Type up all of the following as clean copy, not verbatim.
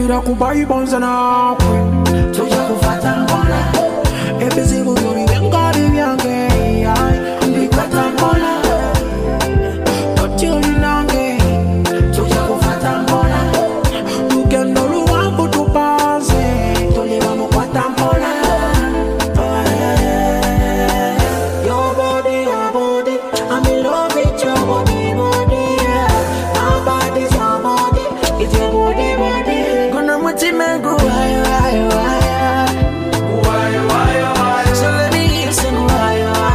ira kubai bonza na tuja kufata mbona ebezi buri ngari yange ndikata mbona totili nange tuja kufata mbona ugendo luwangu tupaze tuliwa mukwata mbona your body I'm in love with your body yeah. My body's your body it's your body gonna mutimengu why so let me sing why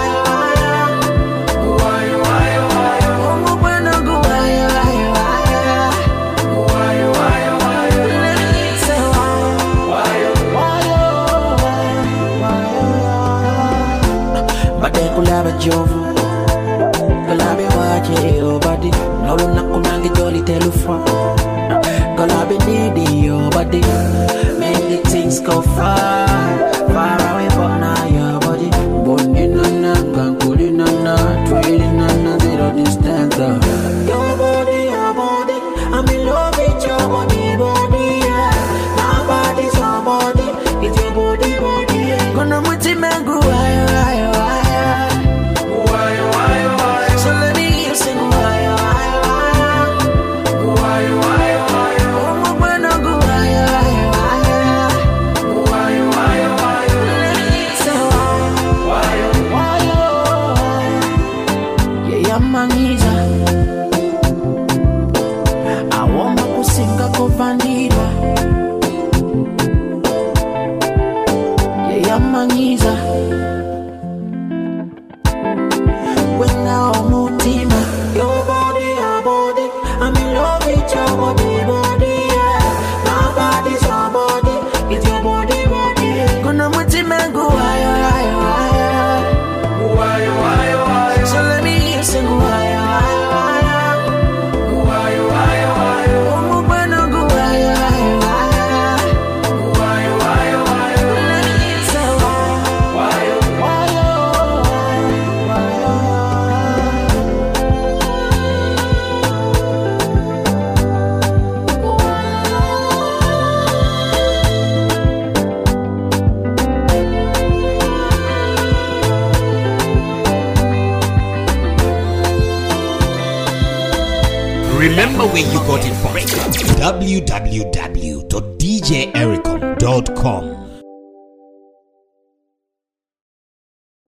oh when I go why let me say why but they could have a job Galabi waje your body Nolo nakunangi jolly telephone Galabi needy your body Make the things go far away but now your body Boni nana, kankuli nana Twili nana, zero distance Your body I'm in love with your body yeah. My body's your body It's your body yeah. Gonna muti mengu So let me sing why oh when I go let me say why yeah mangiza awoma kusinga kovanira yeah mangiza when now mutima your body I'm in love with your body yeah. My body's your body it's your body gonna mutimengu why so let me sing why oh when I go let me say why Remember where you got it from. www.djericom.com